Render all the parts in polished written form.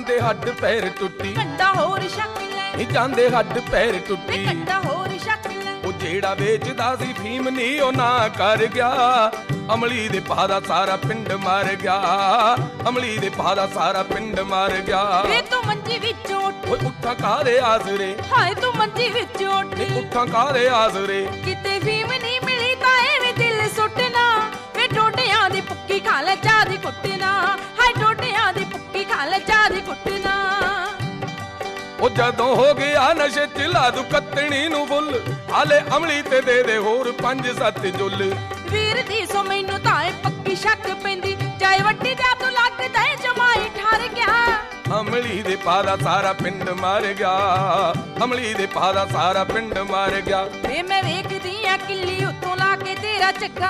ਜਾਂਦੇ ਹੱਡ ਪੈਰ ਟੁੱਟੀ ਕੰਡਾ ਹੋਰ ਛਕ ਲੈ ਨੀ ਜਾਂਦੇ ਹੱਡ ਪੈਰ ਟੁੱਟੀ ਕੰਡਾ ਹੋਰ ਛਕ ਲੈ ਉਹ ਜਿਹੜਾ ਵੇਚਦਾ ਸੀ ਫੀਮ ਨੀ ਉਹ ਨਾ ਕਰ ਗਿਆ ਅਮਲੀ ਦੇ ਪਾ ਦਾ ਸਾਰਾ ਪਿੰਡ ਮਰ ਗਿਆ ਅਮਲੀ ਦੇ ਪਾ ਦਾ ਸਾਰਾ ਪਿੰਡ ਮਰ ਗਿਆ ਵੇ ਤੂੰ ਮੰਜੀ ਵਿੱਚ ਉੱਠ ਓਏ ਉੱਠਾਂ ਕਾਹਦੇ ਆਸਰੇ ਹਾਏ ਤੂੰ ਮੰਜੀ ਵਿੱਚ ਉੱਠ ਨੀ ਉੱਠਾਂ ਕਾਹਦੇ ਆਸਰੇ ਕਿਤੇ ਫੀਮ ਨਹੀਂ ਮਿਲੀ ਤਾਂ ਐਵੇਂ ਦਿਲ ਸੁੱਟਣਾ ਵੇ ਡੋਡਿਆਂ ਦੀ ਪੁੱਕੀ ਖਾ ਲੈ ਚਾਹ ਦੀ ਕੁੱਟਣਾ ਹਾਏ ਡੋਡਿਆਂ ਦੀ ਪੁੱਕੀ ਖਾ ਲੈ ਚਾਹ ਦੀ ਕੁੱਟਣਾ ਉਹ ਜਦੋਂ ਹੋ ਗਿਆ ਨਸ਼ੇ ਚ ਲਾ ਦੂ ਕੱਤਣੀ ਨੂੰ ਫੁੱਲ ਹਾਲੇ ਅਮਲੀ ਤੇ ਦੇ ਹੋਰ 5-7 ਜੁੱਲ ਵੀਰ ਦੀ ਸੋ ਮੈਨੂੰ ਤਾਂ ਇਹ ਪੱਕੀ ਸ਼ੱਕ ਪੈਂਦੀ ਚਾਹੇ ਵੱਡੀ ਦਾ ਤੂੰ ਲੱਗਦਾ ਏ ਜਮਾਈ ਠਰ ਗਿਆ ਅਮਲੀ ਦੇ ਪਾ ਦਾ ਸਾਰਾ ਪਿੰਡ ਮਰ ਗਿਆ ਅਮਲੀ ਦੇ ਪਾ ਦਾ ਸਾਰਾ ਪਿੰਡ ਮਰ ਗਿਆ ਵੇ ਮੈਂ ਵੇਖਦੀ ਆ ਕਿੱਲੀ ਉੱਤੋਂ ਲਾ ਕੇ ਤੇਰਾ ਚੱਗਾ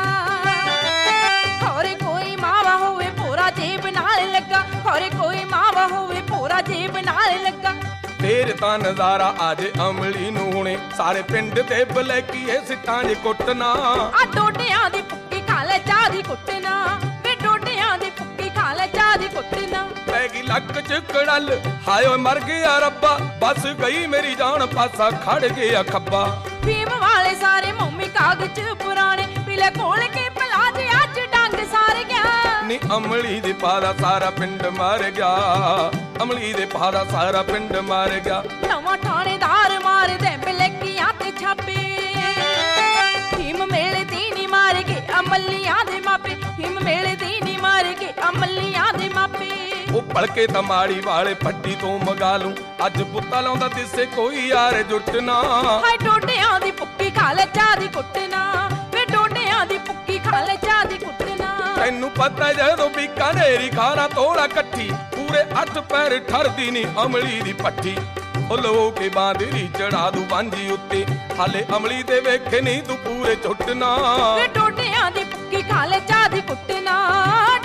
ਖੋਰੇ ਕੋਈ ਮਾਵਾ ਹੋਵੇ ਭੋਰਾ ਜੇਬ ਨਾਲ ਲੱਗਾ ਖੋਰੇ ਕੋਈ ਮਾਵਾ ਹੋਵੇ ਭੋਰਾ ਜੇਬ ਨਾਲ ਲੱਗਾ ਫੇਰ ਤਾਂ ਨਜ਼ਾਰਾ ਆਜੇ ਅਮਲੀ ਨੂੰ ਹੁਣੇ ਸਾਰੇ ਪਿੰਡ ਦੇ ਬਲੈਕੀਏ ਸਿੱਟਾਂ 'ਚ ਕੁੱਟਣਾ ਆ ਡੋਡਿਆਂ ਦੀ ਪੁੱਕੀ ਖਾ ਲੈ ਚਾਹ ਦੀ ਕੁੱਟਣਾ ਵੇ ਡੋਡਿਆਂ ਦੀ ਪੁੱਕੀ ਖਾ ਲੈ ਚਾਹ ਦੀ ਕੁੱਟਣਾ ਪੈ ਗਈ ਲੱਕ 'ਚ ਕੜਲ ਹਾਏ ਓਏ ਮਰ ਗਿਆ ਰੱਬਾ ਬਸ ਗਈ ਮੇਰੀ ਜਾਨ ਪਾਸਾ ਖੜ ਗਿਆ ਖੱਬਾ ਫੀਮ ਵਾਲੇ ਸਾਰੇ ਮੋਮੀ ਕਾਗਜ਼ ਪੁਰਾਣੇ ਪੀਲੇ ਕੋਲ ਕੇ ਪਲਾ ਦੇ ਅੱਜ ਡੰਗ ਸਾਰ ਗਿਆ ਨੀ ਅਮਲੀ ਦੇ ਪਾ ਦਾ ਸਾਰਾ ਪਿੰਡ ਮਰ ਗਿਆ ਅਮਲੀ ਦੇ ਪਾ ਦਾ ਸਾਰਾ ਪਿੰਡ ਮਰ ਗਿਆ ਨਵਾਂ ਥਾਣੇਦਾਰ ਮਾਰਦੇ ਬਲੈਕੀਆਂ ਤੇ ਛਾਪੇ ਹਿਮ ਮੇਲੇ ਦੀ ਨੀ ਮਾਰ ਕੇ ਅਮਲੀਆਂ ਦੇ ਮਾਪੇ ਹਿਮ ਮੇਲੇ ਦੀ ਨੀ ਮਾਰ ਕੇ ਅਮਲੀਆਂ ਦੇ ਮਾਪੇ ਉਹ ਭਲਕੇ ਤਾਂ ਮਾੜੀ ਵਾਲੇ ਪੱਟੀ ਤੋਂ ਮਗਾ ਲੂੰ ਅੱਜ ਬੁੱਤਾ ਲਾਉਂਦਾ ਦਿਸੇ ਕੋਈ ਯਾਰ ਜੁੱਟਣਾ ਹਾਏ ਡੋਡਿਆਂ ਦੀ ਪੁੱਕੀ ਖਾ ਲੈ ਚਾਹ ਦੀ ਕੁੱਟਣਾ ਵੇ ਡੋਡਿਆਂ ਦੀ ਪੁੱਕੀ ਖਾ ਲੈ ਚਾਹ ਦੀ ਕੁੱਟਣਾ ਤੈਨੂੰ ਪਤਾ ਜਦੋਂ ਬੀਕਾਨੇਰੀ ਖਾਣਾ ਤੋੜਾ ਇਕੱਠੀ ਪੂਰੇ 8 ਪੈਰ ਠਰਦੀ ਨੀ ਅਮਲੀ ਦੀ ਪੱਠੀ ਉਹ ਲੋ ਕੇ ਬਾਂਦਰੀ ਚੜਾ ਦੂ ਬਾਂਝੀ ਉੱਤੇ ਹਾਲੇ ਅਮਲੀ ਦੇ ਵੇਖੇ ਨਹੀਂ ਤੂੰ ਪੂਰੇ ਝੁੱਟਣਾ ਵੇ ਡੋਡਿਆਂ ਦੀ ਪੁੱਕੀ ਖਾ ਲੈ ਚਾਹ ਦੀ ਕੁੱਟਣਾ